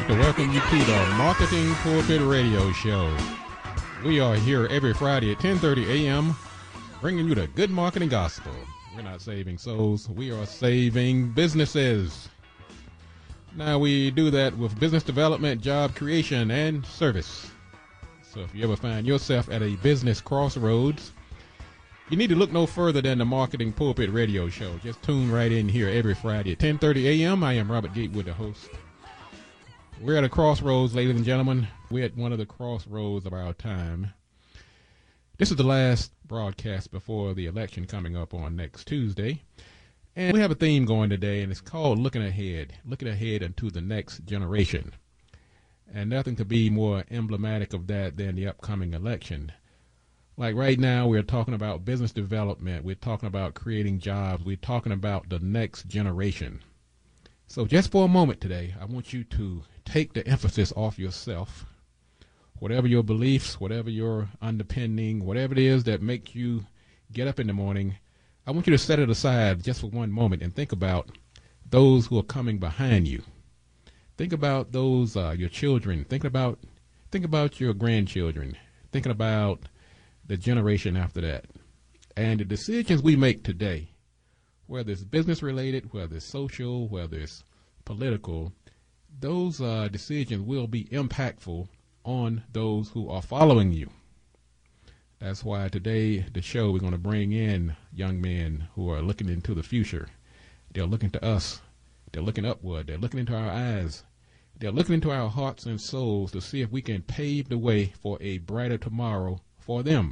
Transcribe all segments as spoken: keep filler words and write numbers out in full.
to welcome you to the Marketing Pulpit Radio Show. We are here every Friday at ten thirty a.m. bringing you the good marketing gospel. We're not saving souls, we are saving businesses. Now, we do that with business development, job creation, and service. So if you ever find yourself at a business crossroads, you need to look no further than the Marketing Pulpit Radio Show. Just tune right in here every Friday at ten thirty a.m. I am Robert Gatewood, the host. We're at a crossroads, ladies and gentlemen. We're at one of the crossroads of our time. This is the last broadcast before the election coming up on next Tuesday. And we have a theme going today, and it's called Looking Ahead. Looking ahead into the next generation. And nothing could be more emblematic of that than the upcoming election. Like right now, we're talking about business development. We're talking about creating jobs. We're talking about the next generation. So just for a moment today, I want you to take the emphasis off yourself. Whatever your beliefs, whatever your underpinning, whatever it is that makes you get up in the morning, I want you to set it aside just for one moment and think about those who are coming behind you. Think about those, uh, your children. Think about, think about your grandchildren. Thinking about the generation after that. And the decisions we make today, whether it's business related, whether it's social, whether it's political, those uh, decisions will be impactful on those who are following you. That's why today, the show, we're going to bring in young men who are looking into the future. They're looking to us. They're looking upward. They're looking into our eyes. They're looking into our hearts and souls to see if we can pave the way for a brighter tomorrow for them.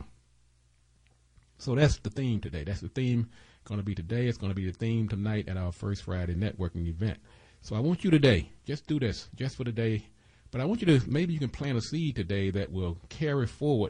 So that's the theme today. That's the theme going to be today. It's going to be the theme tonight at our First Friday networking event. So I want you today, just do this, just for the day. But I want you to, maybe you can plant a seed today that will carry forward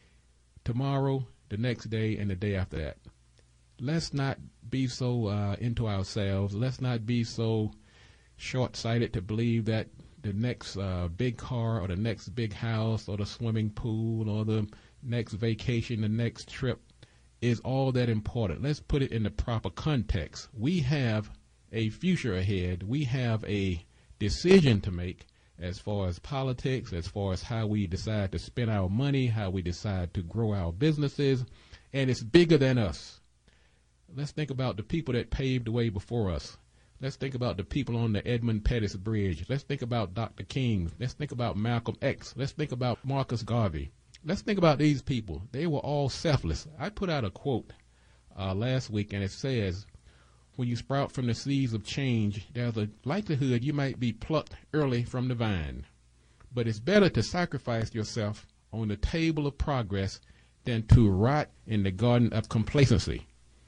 tomorrow, the next day, and the day after that. Let's not be so uh, into ourselves. Let's not be so short-sighted to believe that the next uh, big car or the next big house or the swimming pool or the next vacation, the next trip is all that important. Let's put it in the proper context. We have a future ahead. We have a decision to make as far as politics, as far as how we decide to spend our money, how we decide to grow our businesses, and it's bigger than us. Let's think about the people that paved the way before us. Let's think about the people on the Edmund Pettus Bridge. Let's think about Doctor King. Let's think about Malcolm X. Let's think about Marcus Garvey. Let's think about these people. They were all selfless. I put out a quote uh, last week, and it says, when you sprout from the seeds of change, there's a likelihood you might be plucked early from the vine. But it's better to sacrifice yourself on the table of progress than to rot in the garden of complacency.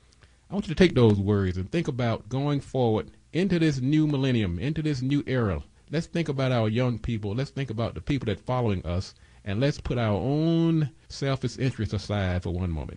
I want you to take those words and think about going forward into this new millennium, into this new era. Let's think about our young people. Let's think about the people that are following us. And let's put our own selfish interests aside for one moment.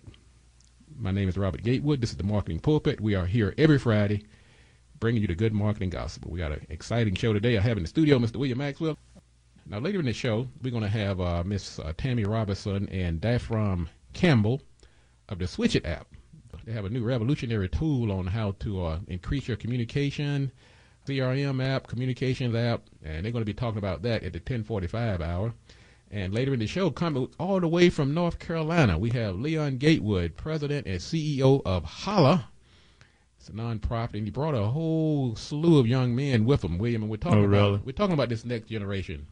My name is Robert Gatewood. This is the Marketing Pulpit. We are here every Friday bringing you the good marketing gospel. We got an exciting show today. I have in the studio Mister William Maxwell. Now, later in the show, we're going to have uh, Miss Uh, Tammy Robertson and Daphram Campbell of the Switch It app. They have a new revolutionary tool on how to uh, increase your communication, C R M app, communications app, and they're going to be talking about that at the ten forty-five hour. And later in the show, coming all the way from North Carolina, we have Leon Gatewood, president and C E O of Holla. It's a nonprofit, and he brought a whole slew of young men with him, William. And we're talking oh, really? about we're talking about this next generation.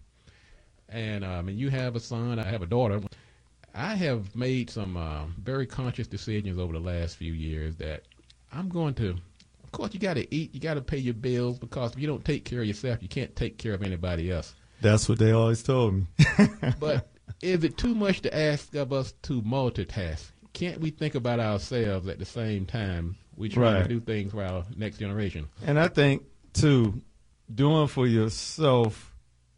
And um, and you have a son, I have a daughter. I have made some uh, very conscious decisions over the last few years that I'm going to. Of course, you got to eat, you got to pay your bills, because if you don't take care of yourself, you can't take care of anybody else. That's what they always told me. But is it too much to ask of us to multitask? Can't we think about ourselves at the same time we try right. to do things for our next generation? And I think, too, doing for yourself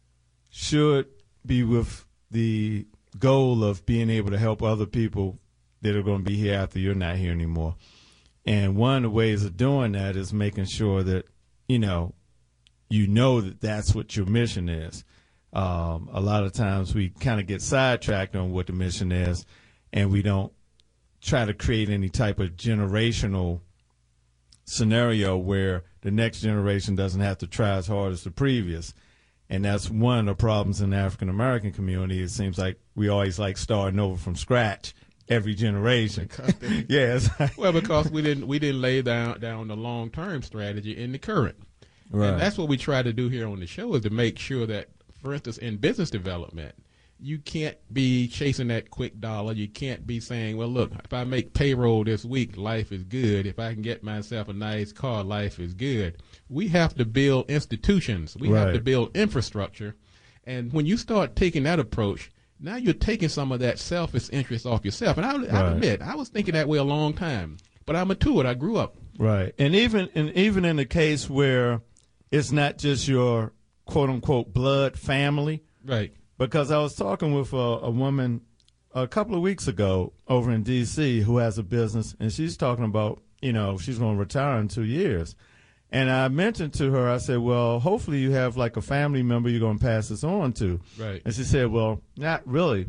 should be with the goal of being able to help other people that are going to be here after you're not here anymore. And one of the ways of doing that is making sure that, you know, you know that that's what your mission is. Um, a lot of times we kind of get sidetracked on what the mission is, and we don't try to create any type of generational scenario where the next generation doesn't have to try as hard as the previous. And that's one of the problems in the African American community. It seems like we always like starting over from scratch every generation. Yes. Well, because we didn't we didn't lay down down the long term strategy in the current. Right. And that's what we try to do here on the show, is to make sure that, for instance, in business development, you can't be chasing that quick dollar. You can't be saying, well, look, if I make payroll this week, life is good. If I can get myself a nice car, life is good. We have to build institutions. We Right. have to build infrastructure. And when you start taking that approach, now you're taking some of that selfish interest off yourself. And I, Right. I admit, I was thinking that way a long time. But I matured. I grew up. Right. And even and even in the case where it's not just your quote unquote blood family. Right. Because I was talking with a, a woman a couple of weeks ago over in D C who has a business, and she's talking about, you know, she's going to retire in two years. And I mentioned to her, I said, well, hopefully you have like a family member you're going to pass this on to. Right. And she said, well, not really.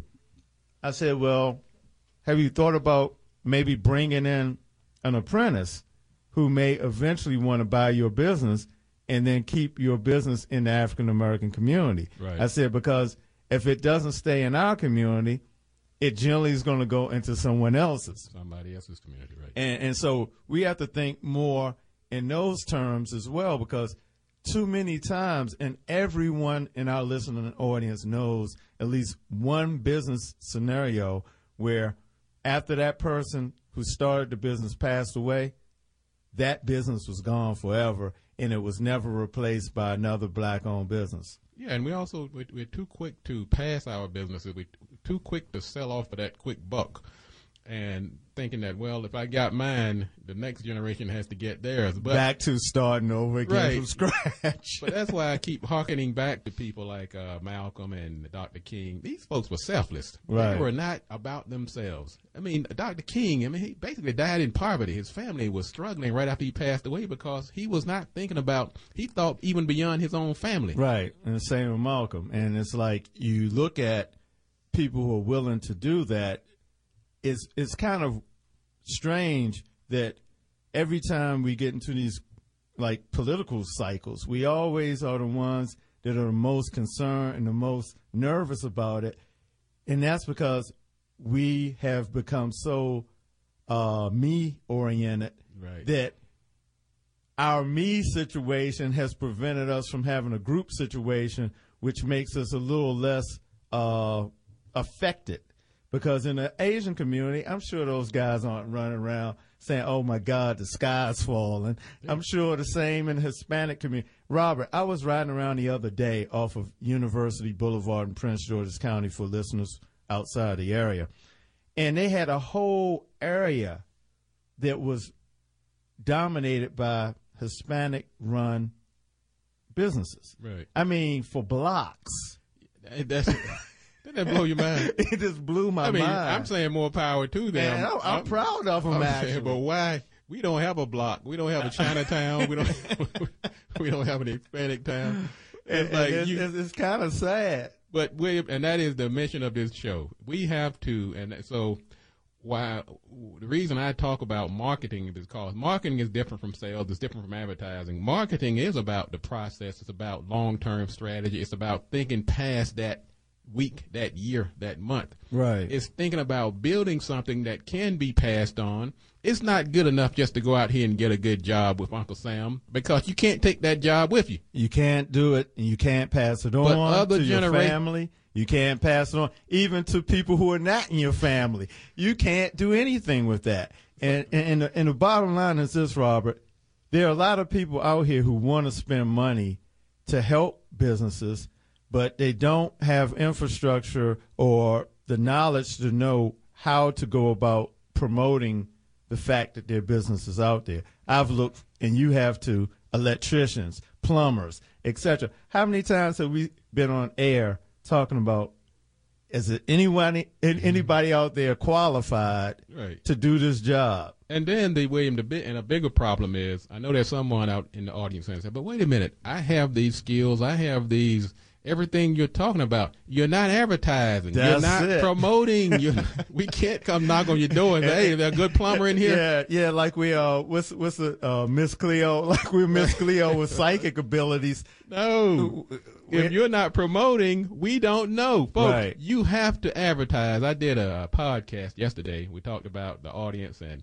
I said, well, have you thought about maybe bringing in an apprentice who may eventually want to buy your business and then keep your business in the African American community? Right. I said, because if it doesn't stay in our community, it generally is going to go into someone else's. Somebody else's community, right. And, and so we have to think more in those terms as well, because too many times, and everyone in our listening audience knows at least one business scenario where after that person who started the business passed away, that business was gone forever, and it was never replaced by another black-owned business. Yeah, and we also, we're, we're too quick to pass our businesses. We're too quick to sell off for that quick buck, and thinking that, well, if I got mine, the next generation has to get theirs. But back to starting over again Right. from scratch. But that's why I keep hearkening back to people like uh, Malcolm and Doctor King. These folks were selfless. Right. They were not about themselves. I mean, Doctor King, I mean, he basically died in poverty. His family was struggling right after he passed away because he was not thinking about, he thought even beyond his own family. Right, and the same with Malcolm. And it's like you look at people who are willing to do that. It's it's kind of strange that every time we get into these like political cycles, we always are the ones that are the most concerned and the most nervous about it, and that's because we have become so uh, me oriented Right. that our me situation has prevented us from having a group situation, which makes us a little less uh, affected. Because in the Asian community, I'm sure those guys aren't running around saying, oh, my God, the sky's falling. Yeah. I'm sure the same in the Hispanic community. Robert, I was riding around the other day off of University Boulevard in Prince George's County for listeners outside the area. And they had a whole area that was dominated by Hispanic-run businesses. Right. I mean, for blocks. That's... Didn't that blow your mind? It just blew my I mean, mind. I'm saying more power to them. Man, I'm, I'm, I'm proud of them, I'm actually. saying, but why? We don't have a block. We don't have a Chinatown. we don't. We don't have an Hispanic town. It's and, like and it's, you, it's, it's kind of sad. But we, and that is the mission of this show. We have to, and so why the reason I talk about marketing is because marketing is different from sales. It's different from advertising. Marketing is about the process. It's about long-term strategy. It's about thinking past that week, that year, that month. Right. It's thinking about building something that can be passed on. It's not good enough just to go out here and get a good job with Uncle Sam, because you can't take that job with you. You can't do it, and you can't pass it on But other to your genera- family. You can't pass it on even to people who are not in your family. You can't do anything with that. And, and, and, the, and the bottom line is this, Robert. There are a lot of people out here who want to spend money to help businesses, but they don't have infrastructure or the knowledge to know how to go about promoting the fact that their business is out there. I've looked, and you have too, electricians, plumbers, et cetera. How many times have we been on air talking about, is it anybody, anybody out there qualified Right. to do this job? And then the William, the bit, and a bigger problem is, I know there's someone out in the audience saying, but wait a minute, I have these skills, I have these, everything you're talking about, you're not advertising, That's you're not it. promoting, you're, we can't come knock on your door and say, hey, there's a good plumber in here. Yeah, yeah, like we uh, what's what's the uh, Miss Cleo, like we're Miss Cleo with psychic abilities. No. if you're not promoting, we don't know. Folks, Right. you have to advertise. I did a, a podcast yesterday. We talked about the audience, and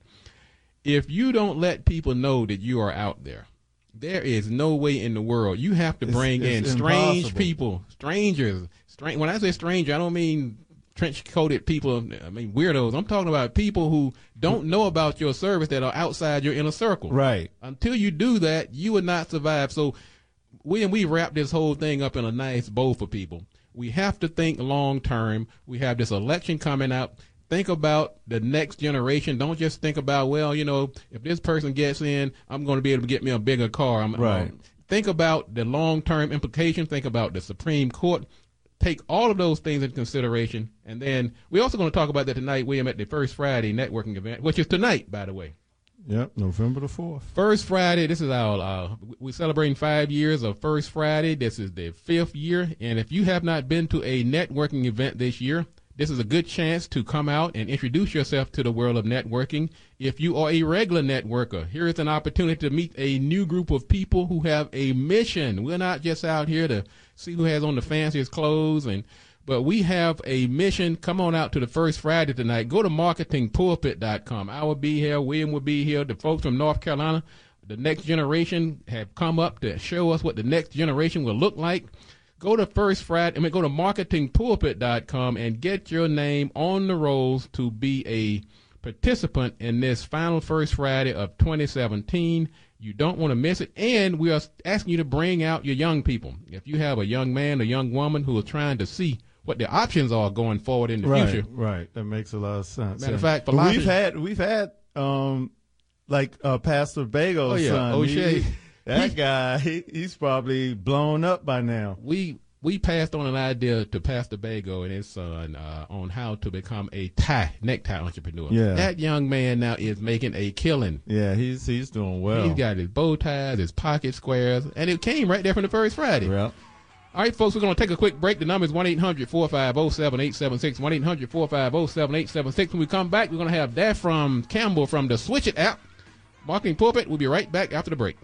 if you don't let people know that you are out there, there is no way in the world. You have to It's- bring it's in strange impossible. people, strangers. Strange. When I say stranger, I don't mean trench-coated people. I mean weirdos. I'm talking about people who don't know about your service that are outside your inner circle. Right. Until you do that, you will not survive. So when we wrap this whole thing up in a nice bow for people, we have to think long term. We have this election coming up. Think about the next generation. Don't just think about, well, you know, if this person gets in, I'm going to be able to get me a bigger car. I'm, Right. um, think about the long term implications. Think about the Supreme Court. Take all of those things into consideration. And then we're also going to talk about that tonight, William, at the First Friday networking event, which is tonight, by the way. Yep, November the fourth. First Friday, this is our, uh, we're celebrating five years of First Friday. This is the fifth year. And if you have not been to a networking event this year, this is a good chance to come out and introduce yourself to the world of networking. If you are a regular networker, here is an opportunity to meet a new group of people who have a mission. We're not just out here to see who has on the fanciest clothes, and but we have a mission. Come on out to the First Friday tonight. Go to marketing pulpit dot com. I will be here. William will be here. The folks from North Carolina, the next generation, have come up to show us what the next generation will look like. Go to First Friday, I mean, go to marketing pulpit dot com and get your name on the rolls to be a participant in this final First Friday of twenty seventeen. You don't want to miss it. And we are asking you to bring out your young people. If you have a young man or young woman who is trying to see what the options are going forward in the Right, future. right. That makes a lot of sense. Matter of Yeah. fact, But philosophy- we've had we've had um like uh, Pastor Bago's Oh, yeah, son. O'Shea. He- that He- guy, he, he's probably blown up by now. we we passed on an idea to Pastor Bago and his son uh, on how to become a tie necktie entrepreneur. Yeah. That young man now is making a killing. Yeah, he's he's doing well. He's got his bow ties, his pocket squares, and it came right there from the First Friday. Yeah. All right, folks, we're going to take a quick break. The number is one eight hundred four five zero seven eight seven six, one eight hundred four five zero seven eight seven six. When we come back, we're going to have that from Campbell from the Switch It app. Marketing Pulpit. We'll be right back after the break.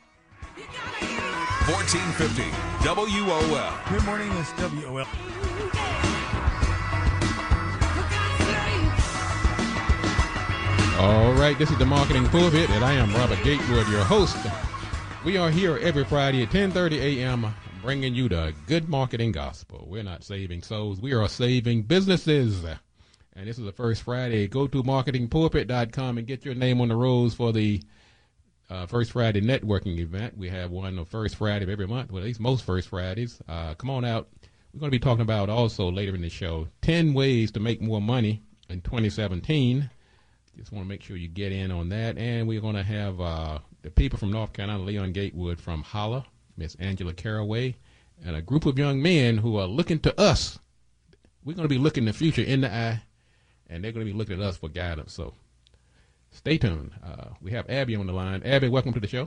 fourteen fifty W O L. Good morning, it's W O L. All right, this is the Marketing Pulpit, and I am Robert Gatewood, your host. We are here every Friday at ten thirty a.m. bringing you the good marketing gospel. We're not saving souls. We are saving businesses. And this is the First Friday. Go to marketing pulpit dot com and get your name on the rolls for the uh, First Friday networking event. We have one on First Friday of every month, well, at least most First Fridays. Uh, come on out. We're going to be talking about also later in the show ten ways to make more money in twenty seventeen. Just want to make sure you get in on that. And we're going to have uh, the people from North Carolina, Leon Gatewood from Holla, Miss Angela Caraway, and a group of young men who are looking to us. We're going to be looking the future in the eye, and they're going to be looking at us for guidance. So stay tuned. Uh, we have Abby on the line. Abby, welcome to the show.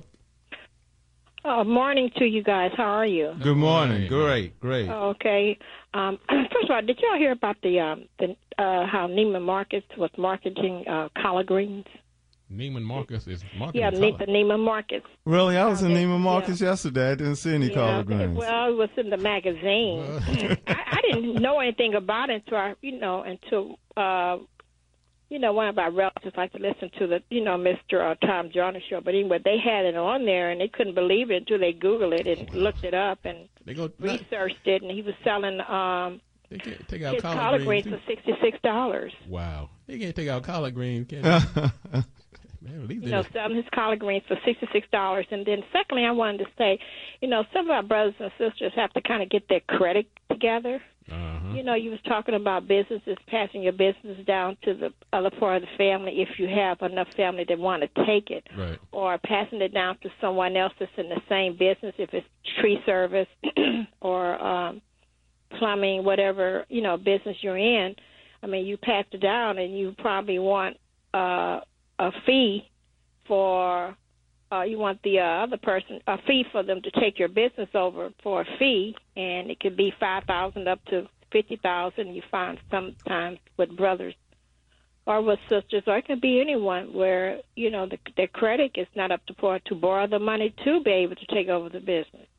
Uh, morning to you guys. How are you? Good morning. Hey. Great, great. Okay. Um, first of all, did y'all hear about the um, the uh, how Neiman Marcus was marketing uh, collard greens? Neiman Marcus is marketing. Yeah, Ne- the Neiman Marcus. Really, I was in Okay, Neiman Marcus yeah. yesterday. I didn't see any Yeah, collard greens. well, it was in the magazine. I, I didn't know anything about it until I, you know, until uh, you know, one of our relatives like to listen to the, you know, Mister Uh, Tom Jones show. But anyway, they had it on there, and they couldn't believe it until they Googled it and looked it up and They go. researched it. And he was selling um, They can't take out his collard, collard greens. greens too. for sixty-six dollars. Wow, they can't take out collard greens, can they? Man, at least You they know, just- selling his collard greens for sixty-six dollars. And then, secondly, I wanted to say, you know, some of our brothers and sisters have to kind of get their credit together. uh-huh. You know, you was talking about businesses, passing your business down to the other part of the family if you have enough family that want to take it, Right. or passing it down to someone else that's in the same business, if it's tree service or um, plumbing, whatever, you know, business you're in. I mean, you pass it down, and you probably want uh, a fee for uh, you want the uh, other person a fee for them to take your business over for a fee, and it could be five thousand up to fifty thousand. You find sometimes with brothers or with sisters, or it could be anyone where you know the, their credit is not up to par to borrow the money to be able to take over the business.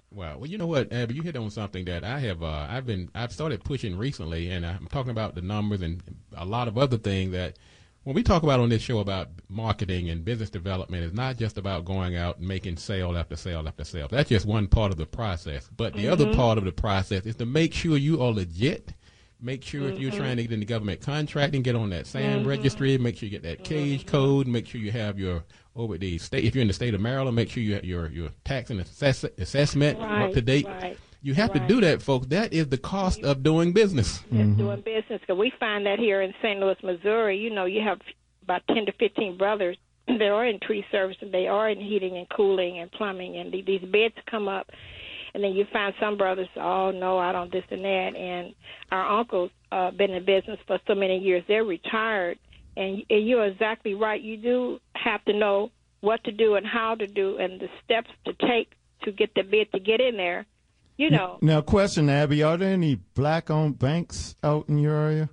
Well, well, you know what, Abby, you hit on something that I have. Uh, I've been. I've started pushing recently, and I'm talking about the numbers and a lot of other things that. When we talk about on this show about marketing and business development, it's not just about going out and making sale after sale after sale. That's just one part of the process. But the mm-hmm. other part of the process is to make sure you are legit. Make sure mm-hmm. if you're trying to get into government contracting, get on that SAM mm-hmm. registry. Make sure you get that cage mm-hmm. code. Make sure you have your over the state. If you're in the state of Maryland, make sure you have your your tax and assess, assessment right, up to date. Right. You have right. to do that, folks. That is the cost of doing business. Mm-hmm. Doing business, because we find that here in Saint Louis, Missouri, you know, you have about ten to fifteen brothers that are in tree service, and they are in heating and cooling and plumbing, and the, these bids come up, and then you find some brothers, oh, no, I don't this and that, and our uncles uh, been in business for so many years. They're retired, and, and you're exactly right. You do have to know what to do and how to do and the steps to take to get the bid to get in there. You know. Now, question, Abby, are there any black-owned banks out in your area?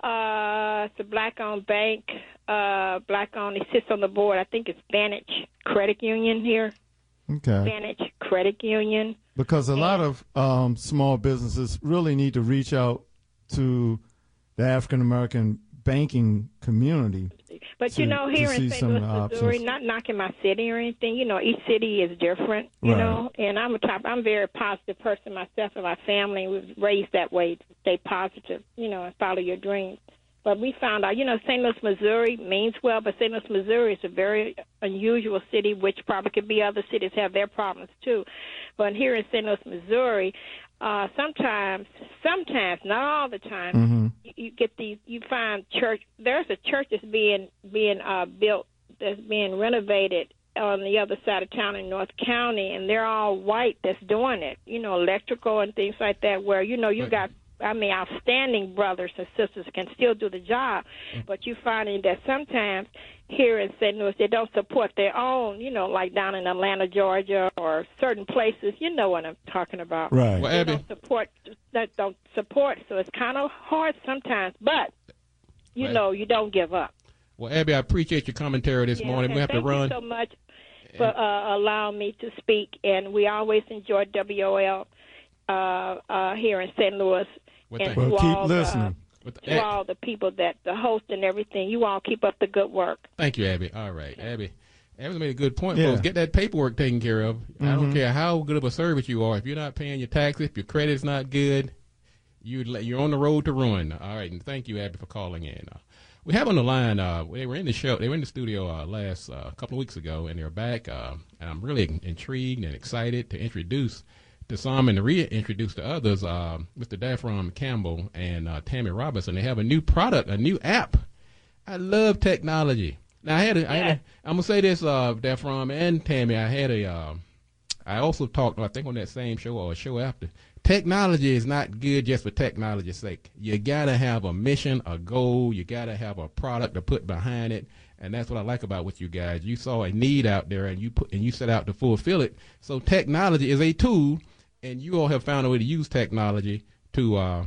Uh, it's a black-owned bank. Uh, black-owned. It sits on the board. I think it's Vantage Credit Union here. Okay. Vantage Credit Union. Because a and, lot of um, small businesses really need to reach out to the African-American banking community. But, to, you know, here in Saint Louis, Missouri, not knocking my city or anything, you know, each city is different, you right. know, and I'm a top, I'm a very positive person myself and my family. We've raised that way to stay positive, you know, and follow your dreams. But we found out, you know, Saint Louis, Missouri means well, but Saint Louis, Missouri is a very unusual city, which probably could be other cities have their problems too. But here in Saint Louis, Missouri, uh, sometimes, sometimes, not all the time, mm-hmm. you, you get these, you find church, there's a church that's being, being uh, built, that's being renovated on the other side of town in North County, and they're all white that's doing it, you know, electrical and things like that, where, you know, you right. got, I mean, outstanding brothers and sisters can still do the job, but you're finding that sometimes here in Saint Louis, they don't support their own, you know, like down in Atlanta, Georgia, or certain places. You know what I'm talking about. Right. Well, they Abby, don't support, that don't support, so it's kind of hard sometimes, but, you well, know, you don't give up. Well, Abby, I appreciate your commentary this yeah, morning. We have thank to run. Thank you so much for uh, allowing me to speak, and we always enjoy W O L uh, uh, here in Saint Louis. Well, and well, to keep all listening. The, to all the people that the host and everything, you all keep up the good work. Thank you, Abby. All right, Abby. Abby made a good point, yeah. folks. Get that paperwork taken care of. Mm-hmm. I don't care how good of a service you are. If you're not paying your taxes, if your credit's not good, you you're on the road to ruin. All right, and thank you, Abby, for calling in. Uh, we have on the line. Uh, they were in the show. They were in the studio uh, last uh, couple of weeks ago, and they're back. Uh, and I'm really intrigued and excited to introduce to some and to reintroduce to others, uh, Mister Daphron Campbell and uh, Tammy Robinson. They have a new product, a new app. I love technology. Now, I had, a, I had a, I'm going to say this, uh, Daphron and Tammy, I had a, uh, I also talked, I think on that same show or a show after, technology is not good just for technology's sake. You got to have a mission, a goal. You got to have a product to put behind it. And that's what I like about with you guys. You saw a need out there and you put, and you set out to fulfill it. So technology is a tool. And you all have found a way to use technology to uh,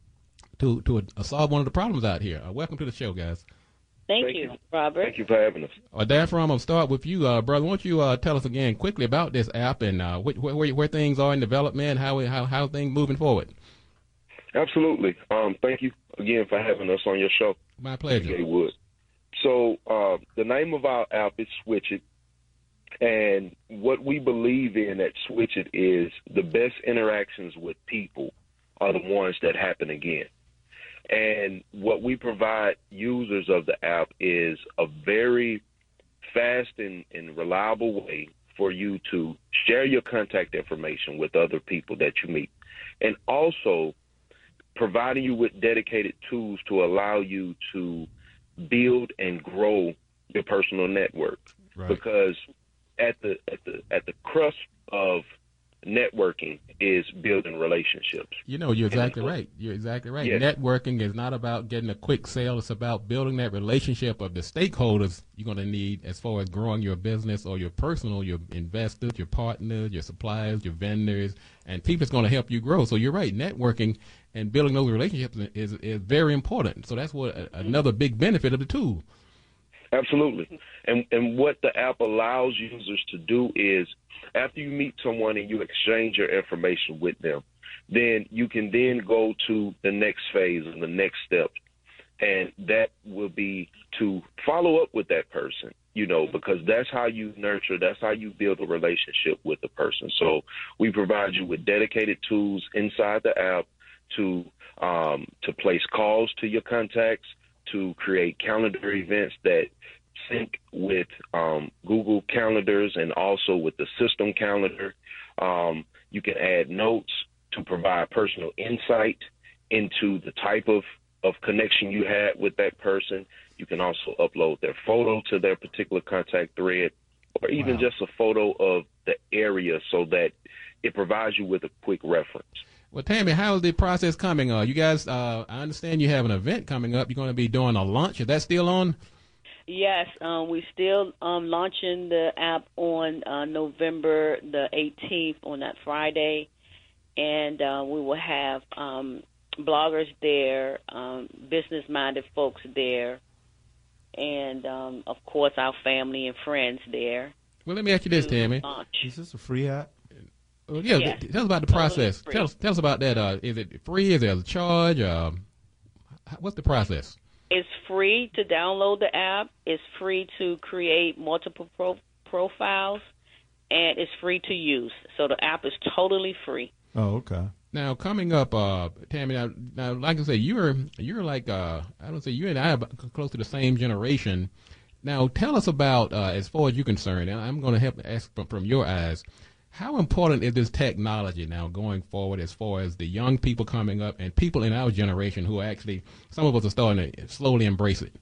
to to uh, solve one of the problems out here. Uh, welcome to the show, guys. Thank, Thank you, you, Robert. Thank you for having us. Uh, Daphron, I'll start with you, uh, brother. Why don't you uh, tell us again quickly about this app and uh, wh- wh- where, where things are in development, how how how things moving forward? Absolutely. Um, thank you again for having us on your show. My pleasure. Wood. So uh, the name of our app is Switch It. And what we believe in at Switch It is the best interactions with people are the ones that happen again. And what we provide users of the app is a very fast and, and reliable way for you to share your contact information with other people that you meet. And also providing you with dedicated tools to allow you to build and grow your personal network. Right. Because at the at the at the crust of networking is building relationships. You know, you're exactly right. You're exactly right. Yes. Networking is not about getting a quick sale. It's about building that relationship of the stakeholders you're going to need as far as growing your business or your personal, your investors, your partners, your suppliers, your vendors, and people that's going to help you grow. So you're right. Networking and building those relationships is is very important. So that's what a, another big benefit of the tool. Absolutely. And and what the app allows users to do is, after you meet someone and you exchange your information with them, then you can then go to the next phase and the next step. And that will be to follow up with that person, you know, because that's how you nurture, that's how you build a relationship with the person. So we provide you with dedicated tools inside the app to um, to place calls to your contacts, to create calendar events that sync with um, Google calendars and also with the system calendar. Um, you can add notes to provide personal insight into the type of, of connection you had with that person. You can also upload their photo to their particular contact thread, or even Wow. just a photo of the area so that it provides you with a quick reference. Well, Tammy, how is the process coming? Uh, you guys, uh, I understand you have an event coming up. You're going to be doing a launch. Is that still on? Yes, um, we're still um, launching the app on uh, November the eighteenth, on that Friday, and uh, we will have um, bloggers there, um, business-minded folks there, and, um, of course, our family and friends there. Well, let me ask you this, to Tammy. launch. Is this a free app? Well, yeah, Yes. th- tell us about the Totally process. free. Tell us, tell us about that. Uh, is it free? Is there a charge? Um, h- what's the process? It's free to download the app. It's free to create multiple pro- profiles, and it's free to use. So the app is totally free. Oh, okay. Now, coming up, uh, Tammy, now, now, like I say, you're you're like, uh, I don't say you and I are about close to the same generation. Now, tell us about, uh, as far as you're concerned, and I'm going to help ask from, from your eyes, how important is this technology now going forward as far as the young people coming up and people in our generation who are actually, some of us are starting to slowly embrace it?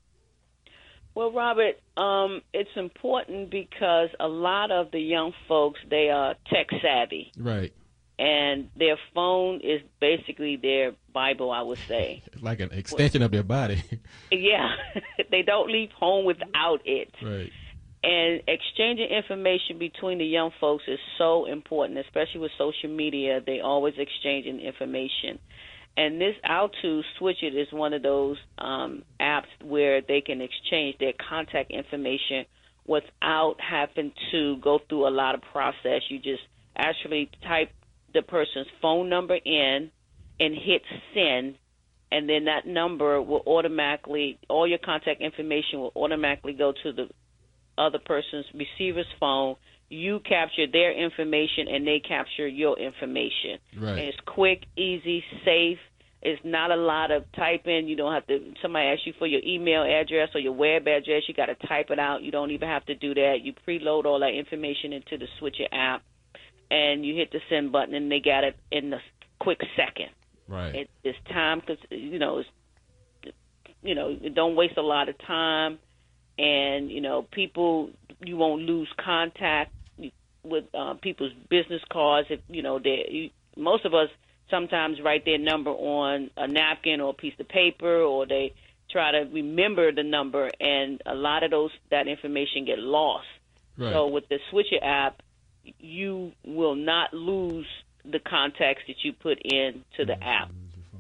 Well, Robert, um, it's important because a lot of the young folks, they are tech savvy, Right. and their phone is basically their Bible, I would say. It's like an extension of their body. Yeah, they don't leave home without it. Right. And exchanging information between the young folks is so important, especially with social media. They always exchanging information. And this Altu Switch It is one of those um, apps where they can exchange their contact information without having to go through a lot of process. You just actually type the person's phone number in and hit send, and then that number will automatically, all your contact information will automatically go to the other person's receiver's phone. You capture their information, and they capture your information. Right. And it's quick, easy, safe. It's not a lot of typing. You don't have to, somebody asks you for your email address or your web address, you got to type it out. You don't even have to do that. You preload all that information into the Switch It app, and you hit the send button, and they got it in a quick second. Right. It, it's time, because, you know, it's, you know, don't waste a lot of time. And, you know, people, you won't lose contact with uh, people's business cards. If, you know, they, most of us sometimes write their number on a napkin or a piece of paper, or they try to remember the number, and a lot of those that information get lost. Right. So with the Switch It app, you will not lose the contacts that you put into the app.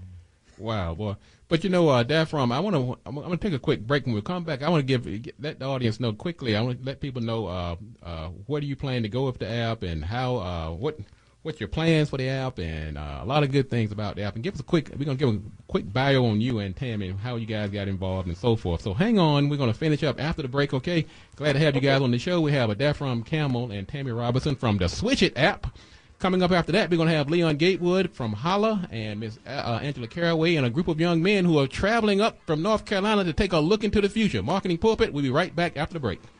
Wow, boy. But you know, uh, Daphrom, I want to I'm going to take a quick break. When we come back, I want to give get, let the audience know quickly. I want to let people know uh, uh, where do you plan to go with the app, and how uh, what what's your plans for the app, and uh, a lot of good things about the app. And give us a quick. We're going to give a quick bio on you and Tammy, how you guys got involved and so forth. So hang on, we're going to finish up after the break. Okay, glad to have you guys on the show. We have a Daphrom Campbell and Tammy Robinson from the Switch It app. Coming up after that, we're going to have Leon Gatewood from Holla and Miss uh, Angela Caraway and a group of young men who are traveling up from North Carolina to take a look into the future. Marketing Pulpit, we'll be right back after the break.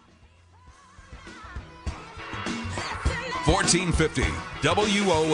fourteen fifty W O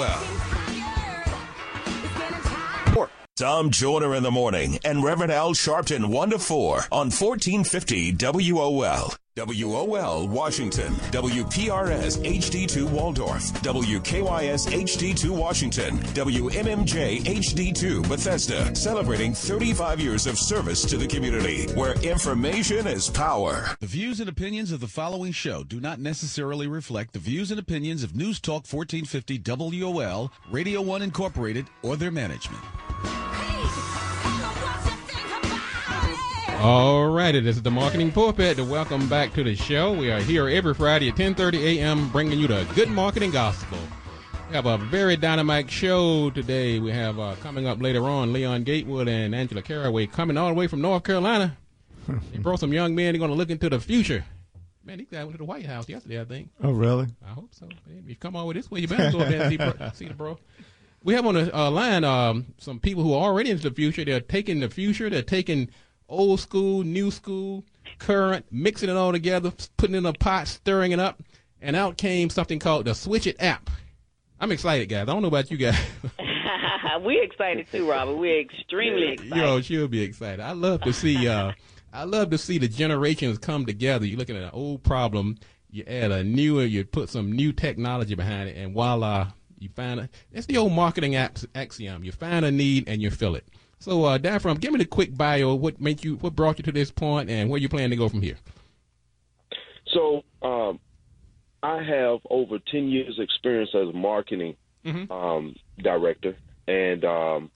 L. Tom Joyner in the morning and Reverend Al Sharpton one to four on fourteen fifty W O L. W O L Washington, W P R S H D two Waldorf, W K Y S H D two Washington, W M M J H D two Bethesda, celebrating thirty-five years of service to the community, where information is power. The views and opinions of the following show do not necessarily reflect the views and opinions of News Talk fourteen fifty W O L, Radio one Incorporated, or their management. All righty, this is the Marketing Pulpit. Welcome back to the show. We are here every Friday at ten thirty a.m. bringing you the good marketing gospel. We have a very dynamic show today. We have uh, coming up later on Leon Gatewood and Angela Caraway coming all the way from North Carolina. They brought some young men. They're going to look into the future. Man, these guys went to the White House yesterday, I think. Oh, really? I hope so. Man, if you come over this way, you better go up there and see, bro, see the bro. We have on the uh, line um, some people who are already into the future. They're taking the future. They're taking old school, new school, current, mixing it all together, putting it in a pot, stirring it up, and out came something called the Switch It app. I'm excited, guys. I don't know about you guys. We're excited too, Robert. We're extremely excited. Yo, she'll be excited. I love to see. Uh, I love to see the generations come together. You're looking at an old problem, you add a newer, you put some new technology behind it, and voila, you find it. It's the old marketing axiom. You find a need and you fill it. So, uh, Diaphragm, give me the quick bio. What made you? What brought you to this point, and where you plan to go from here? So, um, I have over ten years' experience as a marketing mm-hmm. um, director, and um,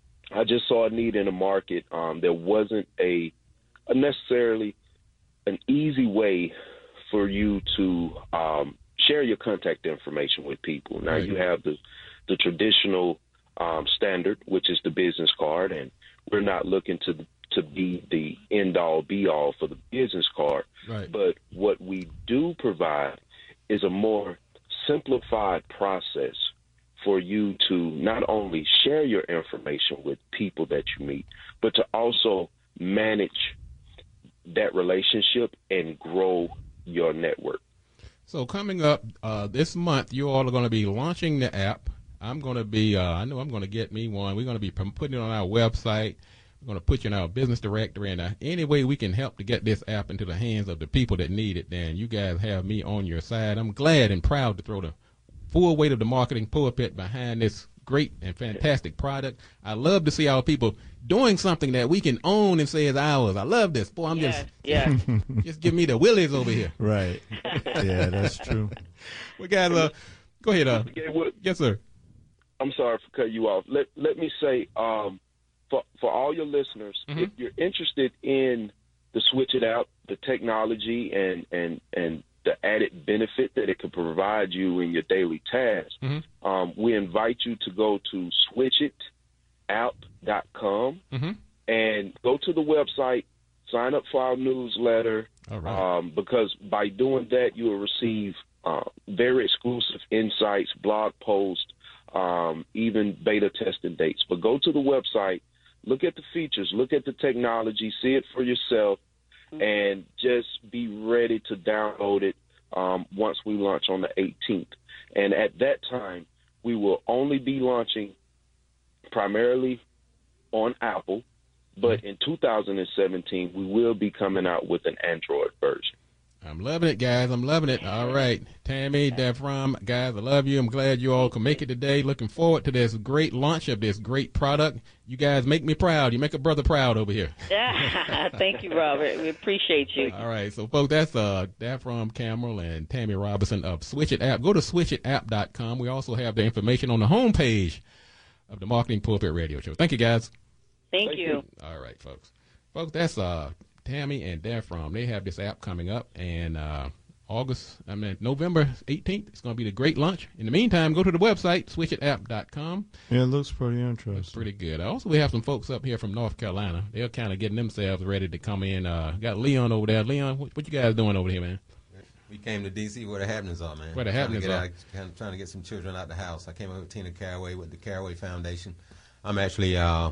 I just saw a need in the market. Um, there wasn't a A necessarily an easy way for you to um, share your contact information with people. Now, right. You have the, the traditional um, standard, which is the business card, and we're not looking to to be the end-all, be-all for the business card. Right. But what we do provide is a more simplified process for you to not only share your information with people that you meet, but to also manage that relationship and grow your network. So coming up uh, this month, you all are going to be launching the app. I'm going to be, uh, I know I'm going to get me one. We're going to be putting it on our website. We're going to put you in our business directory. And uh, any way we can help to get this app into the hands of the people that need it, then you guys have me on your side. I'm glad and proud to throw the full weight of the Marketing Pulpit behind this great and fantastic product. I love to see our people doing something that we can own and say is ours. I love this. Boy, I'm yeah, just, yeah. just give me the willies over here. Right. Yeah, that's true. We got, uh, go ahead. Uh, yes, sir. I'm sorry for cutting you off. Let let me say, um, for for all your listeners, mm-hmm. if you're interested in the Switch It Out, the technology and and and the added benefit that it could provide you in your daily tasks, mm-hmm. um, we invite you to go to switch it app dot com mm-hmm. and go to the website, sign up for our newsletter, All right. um, because by doing that, you will receive uh, very exclusive insights, blog posts, um, even beta testing dates. But go to the website, look at the features, look at the technology, see it for yourself, and just be ready to download it um, once we launch on the eighteenth. And at that time, we will only be launching primarily on Apple, but in two thousand seventeen, we will be coming out with an Android version. I'm loving it, guys. I'm loving it. All right. Tammy, Diaphragm, guys, I love you. I'm glad you all can make it today. Looking forward to this great launch of this great product. You guys make me proud. You make a brother proud over here. Thank you, Robert. We appreciate you. All right. So, folks, that's uh, Diaphragm Cameron and Tammy Robinson of Switch It App. Go to switch it app dot com. We also have the information on the homepage of the Marketing Pulpit Radio Show. Thank you, guys. Thank, Thank you. you. All right, folks. Folks, that's uh, Tammy and Diaphragm. They have this app coming up, and uh, August, I mean, November eighteenth, it's going to be the great launch. In the meantime, go to the website, switch it app dot com. Yeah, it looks pretty interesting. It's pretty good. Also, we have some folks up here from North Carolina. They're kind of getting themselves ready to come in. Uh, got Leon over there. Leon, what, what you guys doing over here, man? We came to D C where the happenings are, man. Where the happenings trying are. Out, kind of trying to get some children out the house. I came over with Tina Caraway with the Caraway Foundation. I'm actually uh,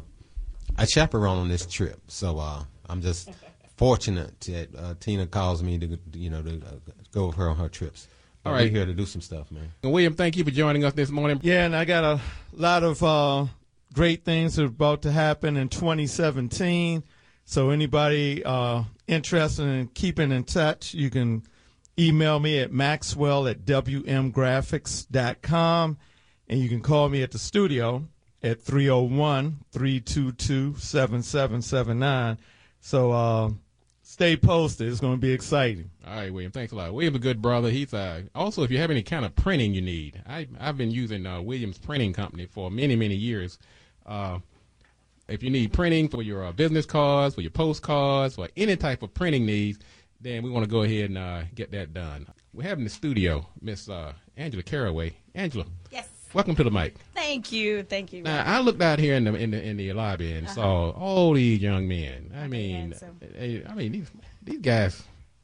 a chaperone on this trip, so uh, I'm just fortunate that uh, Tina calls me to, you know, to uh, go with her on her trips. All right, we're here to do some stuff, man. And William, thank you for joining us this morning. Yeah, and I got a lot of uh, great things that are about to happen in twenty seventeen. So anybody uh, interested in keeping in touch, you can email me at maxwell at w m graphics dot com, and you can call me at the studio at three oh one, three two two, seven seven seven nine. So uh, stay posted. It's going to be exciting. All right, William. Thanks a lot. William's a good brother. He's uh, also, if you have any kind of printing you need, I, I've been using uh, William's printing company for many, many years. Uh, if you need printing for your uh, business cards, for your postcards, for any type of printing needs, then we want to go ahead and uh, get that done. We have in the studio Miss uh, Angela Caraway. Angela. Yes. Welcome to the mic. Thank you. Thank you. Now, I looked out here in the in the, in the lobby and Uh-huh. saw all these young men. I Okay, mean, handsome. they, I mean these these guys.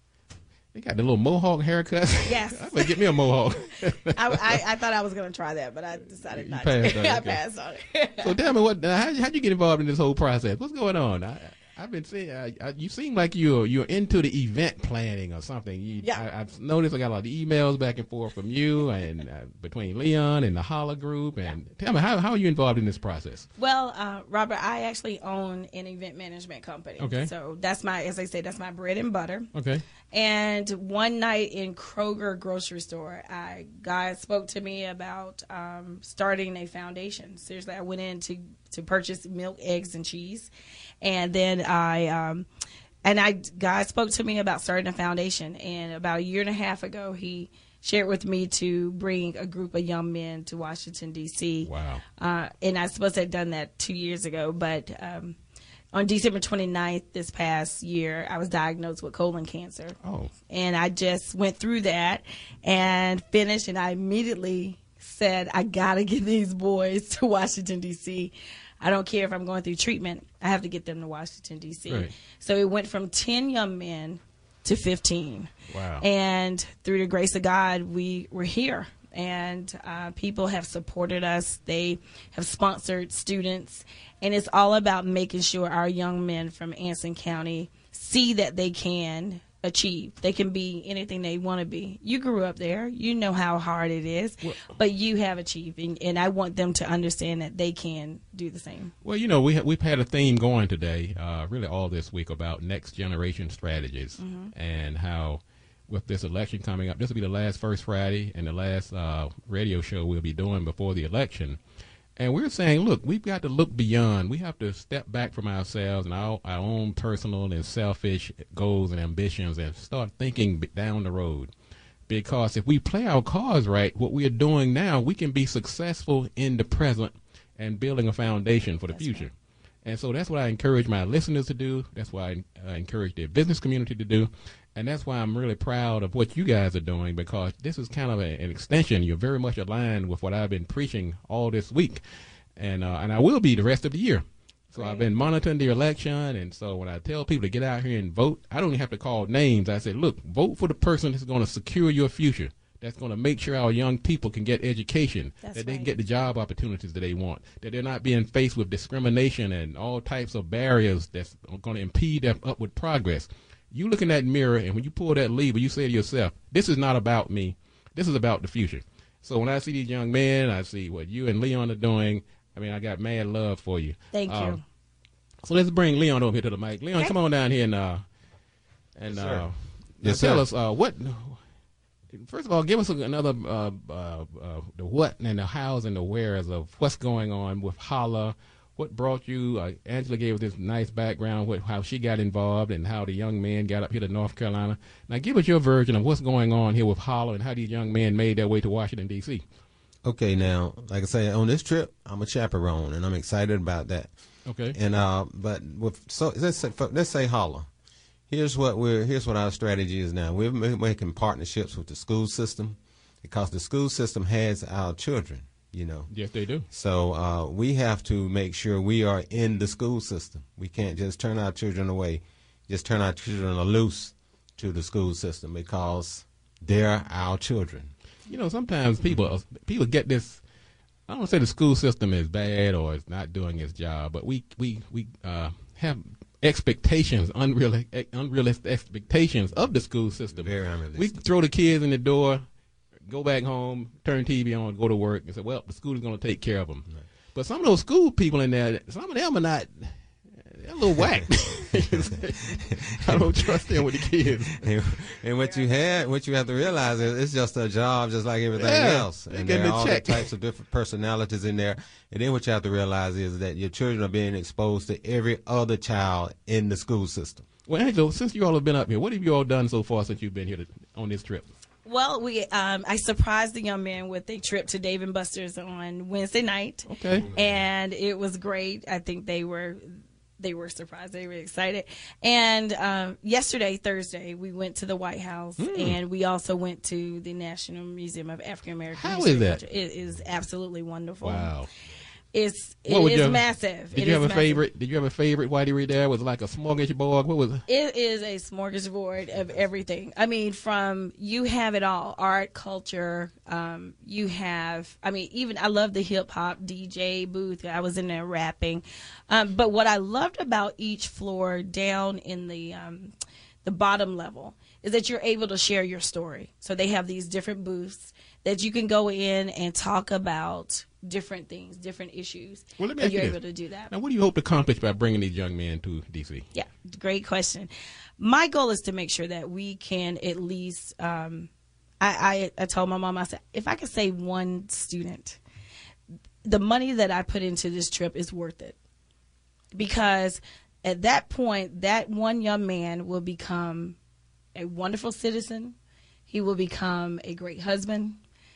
They got the little mohawk haircuts. Yes. I'm gonna get me a mohawk. I, I, I thought I was going to try that, but I decided You not passed to. on it, I okay. passed on it. So tell me what? Uh, how how'd you get involved in this whole process? What's going on? I, I've been seeing. I, I, you seem like you're you're into the event planning or something. You, Yeah. I, I've noticed I got a lot of emails back and forth from you and uh, between Leon and the Holla Group. And tell me how how are you involved in this process? Well, uh, Robert, I actually own an event management company. Okay. So that's my, as I say, that's my bread and butter. Okay. And one night in Kroger grocery store, I God spoke to me about um, starting a foundation. Seriously, I went in to, to purchase milk, eggs, and cheese, and then I um, and I God spoke to me about starting a foundation. And about a year and a half ago, He shared with me to bring a group of young men to Washington D C. Wow. Uh, and I suppose I'd done that two years ago, but. Um, On December twenty-ninth this past year, I was diagnosed with colon cancer. Oh. And I just went through that and finished, and I immediately said, I got to get these boys to Washington, D C. I don't care if I'm going through treatment. I have to get them to Washington, D C. Right. So it went from ten young men to fifteen. Wow. And through the grace of God, we were here. And uh, people have supported us. They have sponsored students. And it's all about making sure our young men from Anson County see that they can achieve. They can be anything they want to be. You grew up there. You know how hard it is. Well, but you have achieved. And, and I want them to understand that they can do the same. Well, you know, we ha- we've had a theme going today, uh, really all this week, about next generation strategies Mhm. and how with this election coming up, this will be the last First Friday and the last uh, radio show we'll be doing before the election. And we're saying, look, we've got to look beyond. We have to step back from ourselves and our, our own personal and selfish goals and ambitions and start thinking b- down the road. Because if we play our cards right, what we are doing now, we can be successful in the present and building a foundation for the That's future. right. And so that's what I encourage my listeners to do. That's why I uh, encourage the business community to do. And that's why I'm really proud of what you guys are doing, because this is kind of a, an extension. You're very much aligned with what I've been preaching all this week. And uh, and I will be the rest of the year. So I've been monitoring the election. And so when I tell people to get out here and vote, I don't even have to call names. I say, look, vote for the person that's going to secure your future, that's going to make sure our young people can get education, That's that they can right. get the job opportunities that they want, that they're not being faced with discrimination and all types of barriers that's going to impede their upward progress. You look in that mirror, and when you pull that lever, you say to yourself, this is not about me. This is about the future. So when I see these young men, I see what you and Leon are doing. I mean, I got mad love for you. Thank Uh, you. So let's bring Leon over here to the mic. Leon, Okay. come on down here and uh, and Yes, uh, sir. now Yes, tell sir. us uh, what. First of all, give us another uh, uh, uh, the what and the hows and the wheres of what's going on with Holla. What brought you? Uh, Angela gave us this nice background with how she got involved and how the young man got up here to North Carolina. Now, give us your version of what's going on here with Holla and how these young men made their way to Washington, D C Okay, now, like I say, on this trip, I'm a chaperone, and I'm excited about that. Okay. And uh, but with so let's say let's say Holla. Here's what we're here's what our strategy is now. We're ma- making partnerships with the school system because the school system has our children. You know. Yes, they do. So uh, we have to make sure we are in the school system. We can't just turn our children away, just turn our children loose to the school system because they're our children. You know, sometimes people people get this. I don't want to say the school system is bad or it's not doing its job, but we we we uh, have expectations, unrealistic, unrealistic expectations of the school system. Very unrealistic. We throw the kids in the door, go back home, turn T V on, go to work, and say, "Well, the school is going to take care of them." Right. But some of those school people in there, some of them are not. They're a little whack. I don't trust them with the kids. And, and what you had, what you have to realize is it's just a job, just like everything Yeah, else. they And getting there the are all check. the types of different personalities in there. And then what you have to realize is that your children are being exposed to every other child in the school system. Well, Angela, since you all have been up here, what have you all done so far since you've been here to, on this trip? Well, we um, I surprised the young man with a trip to Dave and Buster's on Wednesday night. Okay. And it was great. I think they were they were surprised. They were excited. And um, yesterday, Thursday, we went to the White House, Mm. and we also went to the National Museum of African American How History is that? and Culture. It is absolutely wonderful. Wow. It's it What was is your- massive. Did It you is have a massive. favorite? Did you have a favorite Whitey Reed there? Was it like a smorgasbord? What was it? It is a smorgasbord of everything. I mean, from you have it all: art, culture. Um, you have, I mean, even I love the hip hop D J booth. I was in there rapping. Um, but what I loved about each floor down in the um, the bottom level is that you're able to share your story. So they have these different booths that you can go in and talk about different things, different issues. Well, let me and ask you you're this. able to do that. Now, what do you hope to accomplish by bringing these young men to D C? Yeah, great question. My goal is to make sure that we can at least, um, I, I, I told my mom, I said, if I could save one student, the money that I put into this trip is worth it. Because at that point, that one young man will become a wonderful citizen. He will become a great husband.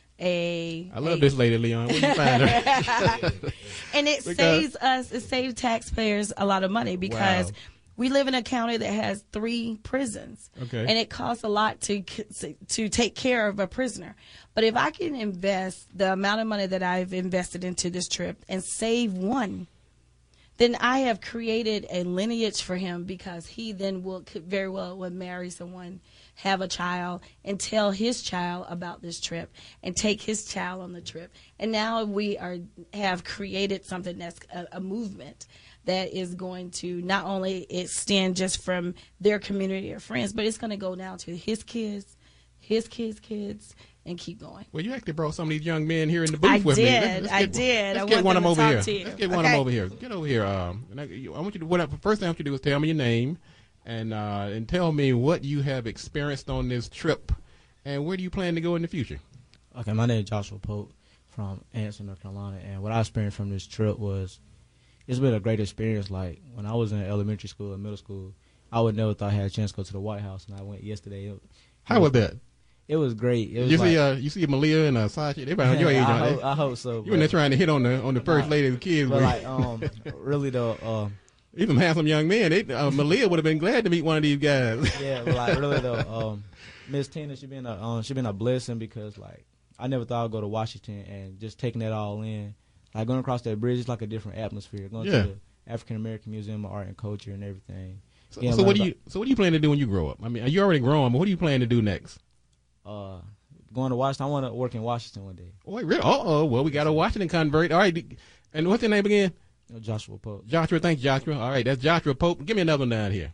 A, I love a- this lady, Leon. Where you find her? and it Because- saves us, it saves taxpayers a lot of money because Wow. we live in a county that has three prisons. Okay. And it costs a lot to to take care of a prisoner. But if I can invest the amount of money that I've invested into this trip and save one, then I have created a lineage for him because he then will could very well would marry someone, have a child, and tell his child about this trip and take his child on the trip. And now we are have created something that's a, a movement that is going to not only extend just from their community or friends, but it's going to go down to his kids, his kids' kids, and keep going. Well, you actually brought some of these young men here in the booth I with me. did. Let's- let's I get- did. Let's I get want one of them them to over here. talk to you. Let's get one of them Okay. over here. Get over here. Um, and I, you- I want you to. What I, first thing I want you to do is tell me your name, and uh, and tell me what you have experienced on this trip, and where do you plan to go in the future? Okay, my name is Joshua Pope from Anson, North Carolina, and what I experienced from this trip was it's been a great experience. Like when I was in elementary school and middle school, I would never thought I had a chance to go to the White House, and I went yesterday. It, How was that? It was great. It was you like, see, uh, you see Malia and uh, Sasha. They about your age, I, aren't hope, they? I hope so. You were there trying to hit on the on the first lady of the kids. But were you? like, um, really though, uh, These some handsome young men. They, uh, Malia would have been glad to meet one of these guys. yeah, but like really though, um, Miss Tina, she been a um, she been a blessing because like I never thought I'd go to Washington and just taking that all in, like going across that bridge is like a different atmosphere. Going Yeah. to the African American Museum of Art and Culture and everything. So, Getting so what learn do you so what do you plan to do when you grow up? I mean, you already grown, but what do you plan to do next? about, uh, going to Washington. I want to work in Washington one day. Oh, wait, really? Uh oh. Well, we got a Washington convert. All right. And what's your name again? Joshua Pope. Joshua. Thanks, Joshua. All right, that's Joshua Pope. Give me another one down here.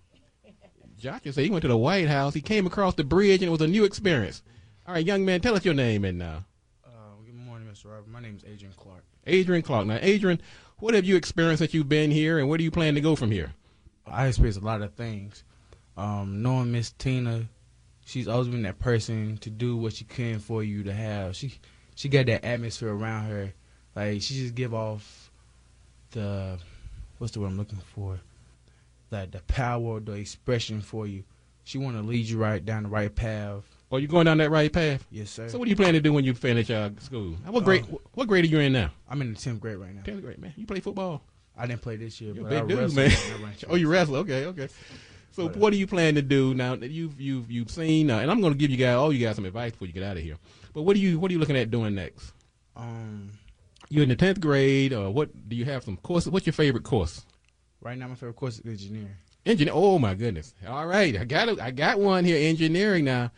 Joshua said he went to the White House. He came across the bridge, and it was a new experience. All right, young man, tell us your name and uh, Uh, good morning, Mister Robert. My name is Adrian Clark. Adrian Clark. Now, Adrian, what have you experienced since you've been here, and where do you plan to go from here? I experienced a lot of things. Um, knowing Miss Tina, she's always been that person to do what she can for you to have. She she got that atmosphere around her. Like she just give off the what's the word I'm looking for? Like the power, the expression for you. She want to lead you right down the right path. Oh, you going down that right path? Yes, sir. So what do you plan to do when you finish uh, school? What grade? Uh, what grade are you in now? I'm in the tenth grade right now. Tenth grade, man. You play football? I didn't play this year, You're a but I big dude, wrestled man. and I ran track. Oh, you wrestle? Okay, okay. So But, uh, what do you plan to do now that you've you've you've seen? Uh, and I'm going to give you guys all you guys some advice before you get out of here. But what do you what are you looking at doing next? Um, You're in the tenth grade, or what? Do you have some courses? What's your favorite course? right now, my favorite course is engineering. Engineer. Oh my goodness! All right, I got it. I got one here. Engineering. Now,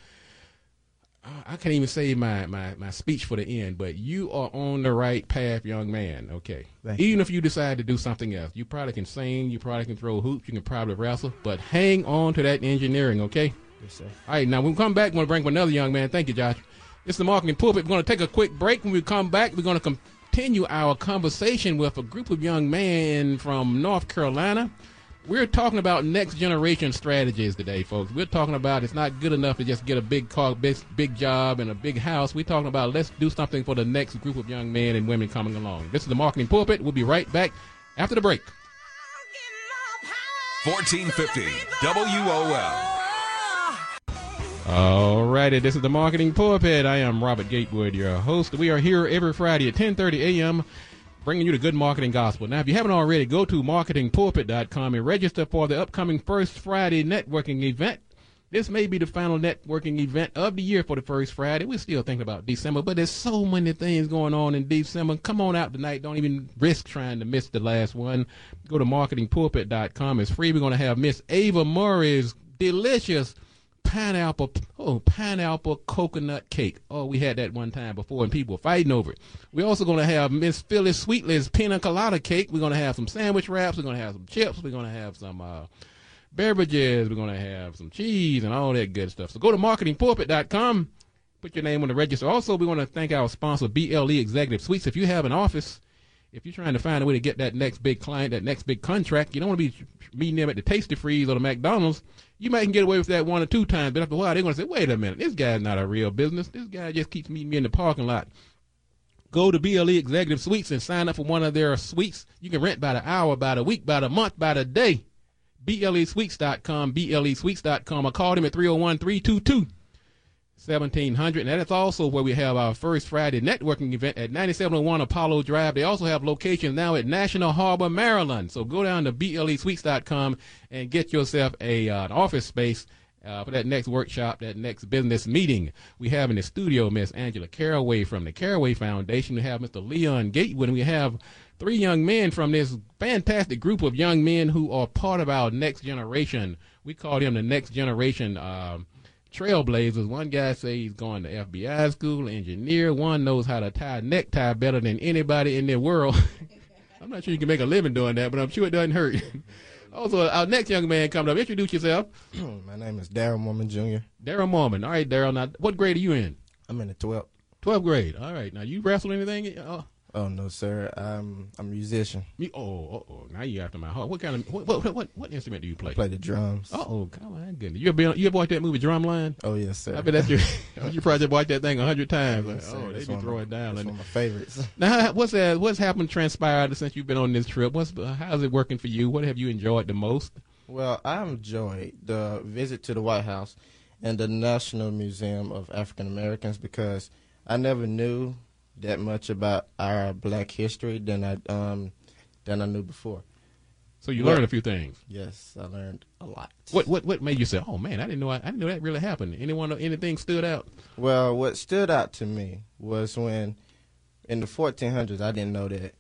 I can't even say my, my, my speech for the end, but you are on the right path, young man. Okay. Thank Even if you decide to do something else, you probably can sing, you probably can throw hoops, you can probably wrestle, but hang on to that engineering. Okay. Yes, sir. All right. Now when we come back, we're going to bring another young man. Thank you, Josh. This is the Marketing Pulpit. We're going to take a quick break. When we come back, we're going to continue our conversation with a group of young men from North Carolina. We're talking about next generation strategies today, folks. We're talking about it's not good enough to just get a big car, big, big job, and a big house. We're talking about let's do something for the next group of young men and women coming along. This is the Marketing Pulpit. We'll be right back after the break. fourteen fifty W O L. All righty, this is the Marketing Pulpit. I am Robert Gatewood, your host. We are here every Friday at ten thirty a.m. bringing you the good marketing gospel. Now, if you haven't already, go to marketing pulpit dot com and register for the upcoming First Friday networking event. This may be the final networking event of the year for the First Friday. We're still thinking about December, but there's so many things going on in December. Come on out tonight. Don't even risk trying to miss the last one. Go to marketing pulpit dot com. It's free. We're going to have Miss Ava Murray's delicious pineapple, oh, pineapple coconut cake. Oh, we had that one time before and people were fighting over it. We're also going to have Miss Phyllis Sweetley's pina colada cake. We're going to have some sandwich wraps. We're going to have some chips. We're going to have some uh, beverages. We're going to have some cheese and all that good stuff. So go to marketing pulpit dot com. Put your name on the register. Also, we want to thank our sponsor, B L E Executive Suites. If you have an office, if you're trying to find a way to get that next big client, that next big contract, you don't want to be meeting them at the Tasty Freeze or the McDonald's. You might can get away with that one or two times, but after a while, they're going to say, wait a minute, this guy's not a real business. This guy just keeps meeting me in the parking lot. Go to B L E Executive Suites and sign up for one of their suites. You can rent by the hour, by the week, by the month, by the day. B L E suites dot com, B L E suites dot com. Or call them at three oh one, three two two, seventeen hundred. And that's also where we have our First Friday networking event at ninety-seven oh one Apollo Drive. They also have locations now at National Harbor, Maryland. So go down to B L E suites dot com and get yourself a uh, an office space uh, for that next workshop, that next business meeting. We have in the studio Miss Angela Caraway from the Caraway Foundation. We have Mister Leon Gatewood, and we have three young men from this fantastic group of young men who are part of our next generation. We call them the next generation um, trailblazers. One guy says he's going to F B I school, engineer. One knows how to tie a necktie better than anybody in the world. I'm not sure you can make a living doing that, but I'm sure it doesn't hurt. Also, our next young man coming up. Introduce yourself. My name is Daryl Mormon Junior Daryl Mormon. All right, Daryl. Now, what grade are you in? I'm in the twelfth. twelfth grade. All right. Now, you wrestle anything? Uh, Oh no, sir. I'm I'm a musician. You, oh, oh, oh, now you after my heart. What kind of what what what, what instrument do you play? I play the drums. Uh oh, come on, goodness. You ever been, you ever watched that movie Drumline? Oh yes, sir. I bet that's your you probably watched that thing a hundred times. Yes, like, oh, that's they be throwing my, it down. That's one of my favorites. Now, what's that? What's happened, transpired since you've been on this trip? What's uh, how's it working for you? What have you enjoyed the most? Well, I enjoyed the visit to the White House and the National Museum of African Americans because I never knew that much about our black history than I um than I knew before. So you well, learned a few things. Yes, I learned a lot. What what what made you say, "Oh man, I didn't know I, I didn't know that really happened"? Anyone anything stood out? Well, what stood out to me was when in the fourteen hundreds I didn't know that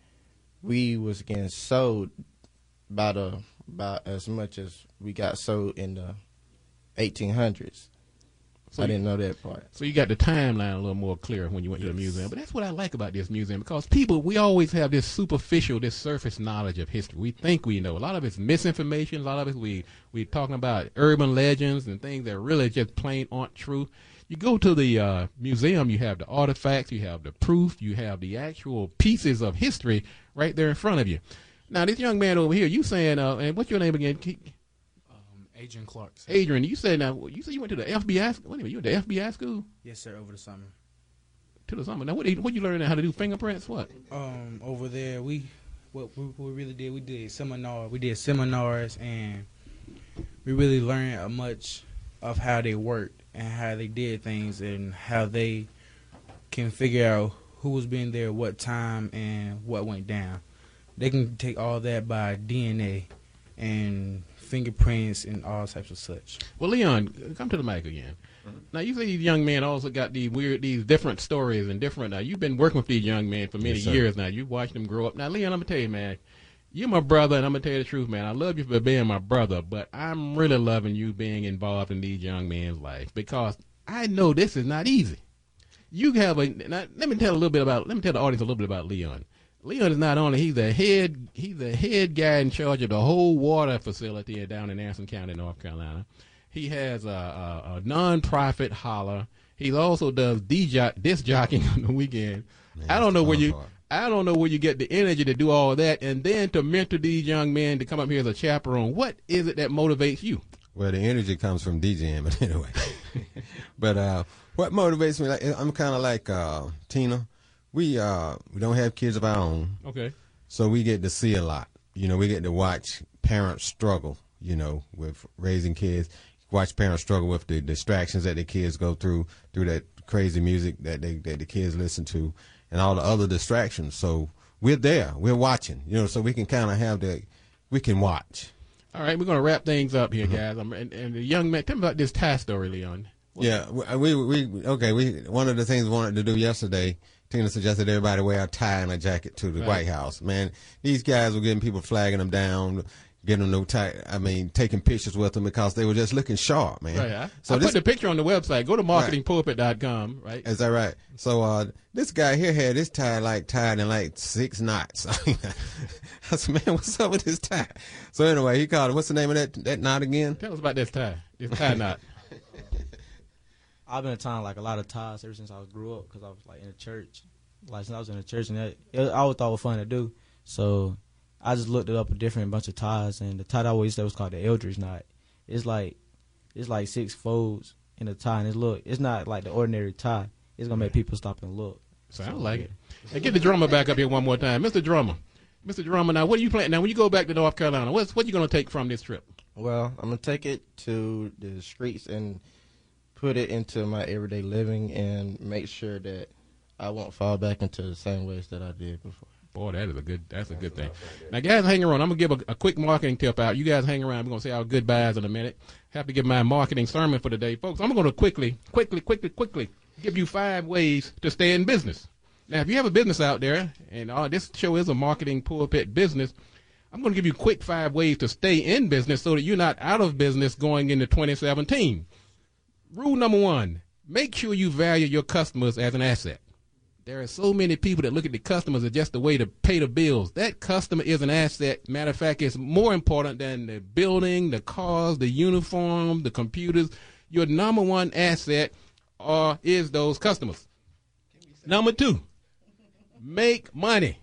we was getting sold about a about as much as we got sold in the eighteen hundreds. So I didn't know that part. So you got the timeline a little more clear when you went yes. to the museum. But that's what I like about this museum because people, we always have this superficial, this surface knowledge of history. We think we know. A lot of it's misinformation. A lot of it we we talking about urban legends and things that really just plain aren't true. You go to the uh, museum, you have the artifacts, you have the proof, you have the actual pieces of history right there in front of you. Now, this young man over here, you saying, uh, and what's your name again? Adrian Clark. Sir. Adrian, you said now you said you went to the F B I. Wait a minute, you went to F B I school? Yes, sir. Over the summer. To the summer. Now, what what you learn how to do fingerprints? What? Um, over there, we what we, what we really did, we did seminar. We did seminars, and we really learned much of how they worked and how they did things and how they can figure out who was being there, what time, and what went down. They can take all that by D N A and fingerprints and all types of such. Well, Leon, come to the mic again. Mm-hmm. Now, you say these young men also got these weird, these different stories and different. Now, you've been working with these young men for many yes, years now. You've watched them grow up. Now, Leon, I'm gonna tell you, man, you're my brother, and I'm gonna tell you the truth, man. I love you for being my brother, but I'm really loving you being involved in these young men's life because I know this is not easy. You have a. Now, let me tell a little bit about. Let me tell the audience a little bit about Leon. Leon is not only he's the head he's the head guy in charge of the whole water facility down in Anson County, North Carolina. He has a, a, a non-profit holler. He also does disc jockeying on the weekend. Man, I don't know where you part. I don't know where you get the energy to do all that, and then to mentor these young men to come up here as a chaperone. What is it that motivates you? Well, the energy comes from DJing, but anyway. but uh, what motivates me? Like I'm kind of like uh, Tina. We uh we don't have kids of our own. Okay. So we get to see a lot. You know, we get to watch parents struggle, you know, with raising kids. watch parents struggle with the distractions that the kids go through, through that crazy music that they that the kids listen to, and all the other distractions. So we're there, we're watching, you know, so we can kind of have the, we can watch. All right, we're going to wrap things up here, guys. Um, and, and the young man, tell me about this tie story, Leon. What yeah, we, we we okay. We one of the things we wanted to do yesterday. Tina suggested everybody wear a tie and a jacket to the Right. White House. Man, these guys were getting people flagging them down, getting them no tie. I mean, taking pictures with them because they were just looking sharp, man. Right, I, So I this, put the picture on the website. Go to marketing pulpit dot com, right? is that right? So uh, this guy here had his tie like tied in like six knots. I said, man, what's up with this tie? So anyway, he called it. What's the name of that that knot again? Tell us about this tie. This tie knot. I've been tying like a lot of ties ever since I was grew up because I was like in the church. Like since I was in the church, and that, it, I always thought it was fun to do. So I just looked it up a different bunch of ties, and the tie that I always said was called the Eldridge knot. It's like it's like six folds in a tie, and it's look. It's not like the ordinary tie. It's gonna make people stop and look. Sounds like it. Hey, get the drummer back up here one more time, Mister Drummer. Mister Drummer, now what are you planning? Now, when you go back to North Carolina, what's what you gonna take from this trip? Well, I'm gonna take it to the streets and put it into my everyday living and make sure that I won't fall back into the same ways that I did before. Boy, that is a good. That's a good thing. Now, guys, hang around. I'm gonna give a, a quick marketing tip out. You guys hang around. We're gonna say our goodbyes in a minute. Have to give my marketing sermon for the day, folks. I'm gonna quickly, quickly, quickly, quickly give you five ways to stay in business. Now, if you have a business out there, and uh, this show is a marketing pulpit business, I'm gonna give you quick five ways to stay in business so that you're not out of business going into twenty seventeen. Rule number one: make sure you value your customers as an asset. There are so many people that look at the customers as just a way to pay the bills. That customer is an asset. Matter of fact, it's more important than the building, the cars, the uniform, the computers. Your number one asset are, is those customers. Number two, make money.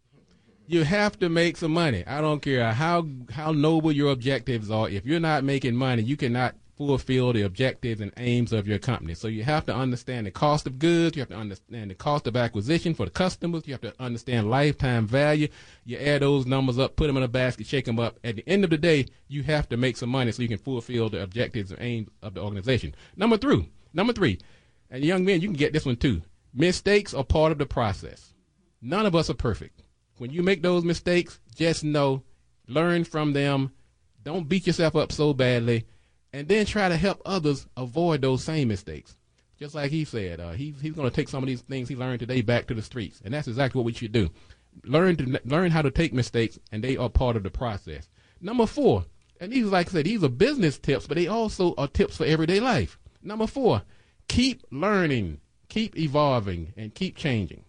You have to make some money. I don't care how, how noble your objectives are. If you're not making money, you cannot fulfill the objectives and aims of your company. So you have to understand the cost of goods. You have to understand the cost of acquisition for the customers. You have to understand lifetime value. You add those numbers up, put them in a basket, shake them up. At the end of the day, you have to make some money so you can fulfill the objectives and aims of the organization. Number three, number three, and young men, you can get this one too. Mistakes are part of the process. None of us are perfect. When you make those mistakes, just know, learn from them. Don't beat yourself up so badly. And then try to help others avoid those same mistakes. Just like he said, uh, he, he's going to take some of these things he learned today back to the streets. And that's exactly what we should do. Learn to learn how to take mistakes, and they are part of the process. Number four, and these, like I said, these are business tips, but they also are tips for everyday life. Number four, keep learning, keep evolving, and keep changing.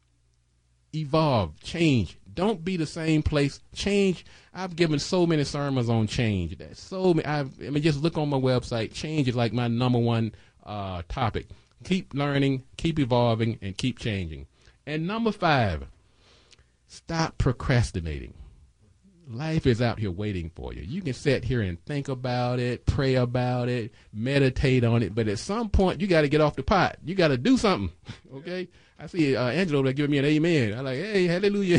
Evolve, change. Don't be the same place. Change. I've given so many sermons on change. That's so many. I've, I mean, just look on my website. Change is like my number one uh, topic. Keep learning, keep evolving, and keep changing. And number five, stop procrastinating. Life is out here waiting for you. You can sit here and think about it, pray about it, meditate on it, but at some point you got to get off the pot. You got to do something. Okay? I see uh, Angelo over there giving me an amen. I'm like, hey, hallelujah.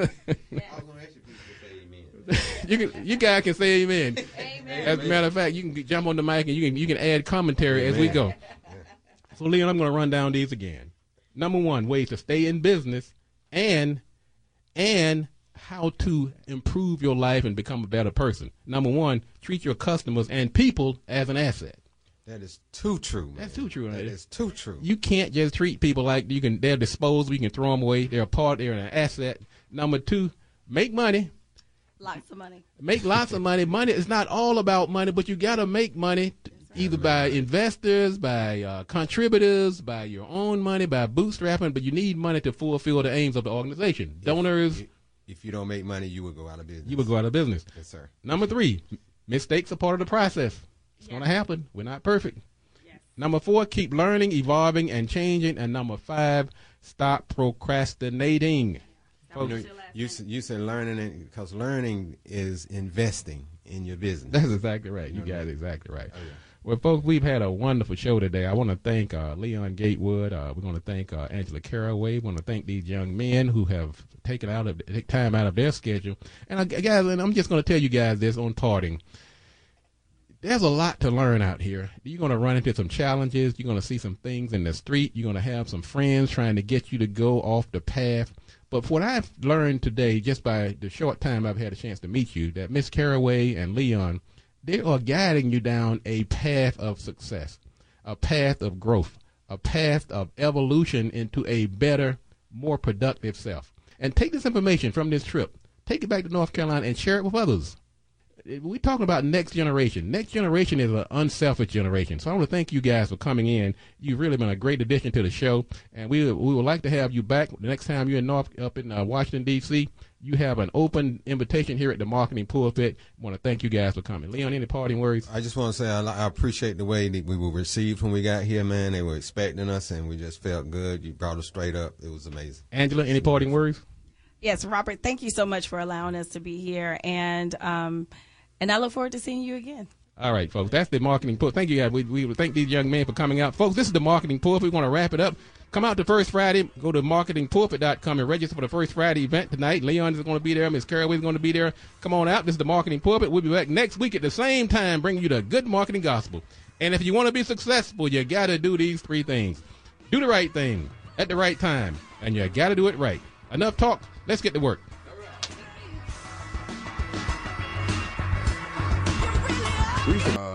you can, you guys can say amen. Amen. As a matter of fact, you can jump on the mic and you can you can add commentary amen. As we go. So, Leon, I'm going to run down these again. Number one, ways to stay in business, and and how to improve your life and become a better person. Number one, treat your customers and people as an asset. That is too true, man. That's too true. That is too true. You can't just treat people like you can. They're disposable. You can throw them away. They're a part. They're an asset. Number two, make money. Lots of money. Make lots of money. Money is not all about money, but you got to make money either by investors, by uh, contributors, by your own money, by bootstrapping. But you need money to fulfill the aims of the organization. If, Donors. If, if you don't make money, you will go out of business. You will go out of business. Yes, sir. Number three, mistakes are part of the process. It's yes. going to happen. We're not perfect. Yes. Number four, keep learning, evolving, and changing. And number five, stop procrastinating. You, know, you, you said learning, because learning is investing in your business. That's exactly right. You got it exactly right. Oh, yeah. Well, folks, we've had a wonderful show today. I want to thank uh, Leon Gatewood. Uh, we're going to thank uh, Angela Caraway. We want to thank these young men who have taken out of take time out of their schedule. And uh, guys, and I'm just going to tell you guys this on parting. there's a lot to learn out here. You're going to run into some challenges. You're going to see some things in the street. You're going to have some friends trying to get you to go off the path. But what I've learned today, just by the short time I've had a chance to meet you, that Miss Caraway and Leon, they are guiding you down a path of success, a path of growth, a path of evolution into a better, more productive self. And take this information from this trip, take it back to North Carolina and share it with others. We're talking about next generation. Next generation is an unselfish generation. So I want to thank you guys for coming in. You've really been a great addition to the show, and we we would like to have you back the next time you're in North up in uh, Washington D C. You have an open invitation here at the Marketing Pulpit. I want to thank you guys for coming. Leon, any parting words? I just want to say I, I appreciate the way that we were received when we got here, man. They were expecting us, and we just felt good. You brought us straight up. It was amazing. Angela, any parting words? Yes, Robert, thank you so much for allowing us to be here, and um, and I look forward to seeing you again. All right, folks, that's the Marketing Pulpit. Thank you, guys. We, we thank these young men for coming out. Folks, this is the Marketing Pulpit. We want to wrap it up. Come out to First Friday. Go to marketing pulpit dot com and register for the First Friday event tonight. Leon is going to be there. Miss Caraway is going to be there. Come on out. This is the Marketing Pulpit. We'll be back next week at the same time bringing you the good marketing gospel. And if you want to be successful, you got to do these three things. Do the right thing at the right time, and you got to do it right. Enough talk. Let's get to work. We can, uh,